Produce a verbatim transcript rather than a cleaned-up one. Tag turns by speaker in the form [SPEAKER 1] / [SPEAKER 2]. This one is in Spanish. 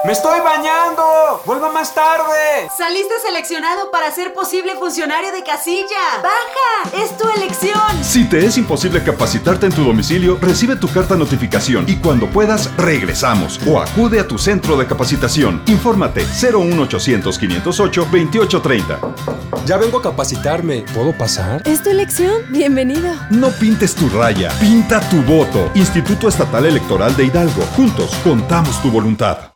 [SPEAKER 1] ¡Me estoy bañando! ¡Vuelva más tarde!
[SPEAKER 2] ¡Saliste seleccionado para ser posible funcionario de casilla! ¡Baja! ¡Es tu elección!
[SPEAKER 3] Si te es imposible capacitarte en tu domicilio, recibe tu carta notificación y cuando puedas, regresamos. O acude a tu centro de capacitación. Infórmate cero uno ochocientos, quinientos ocho, veintiocho treinta.
[SPEAKER 1] Ya vengo a capacitarme. ¿Puedo pasar?
[SPEAKER 4] Es tu elección. Bienvenido.
[SPEAKER 3] No pintes tu raya. Pinta tu voto. Instituto Estatal Electoral de Hidalgo. Juntos, contamos tu voluntad.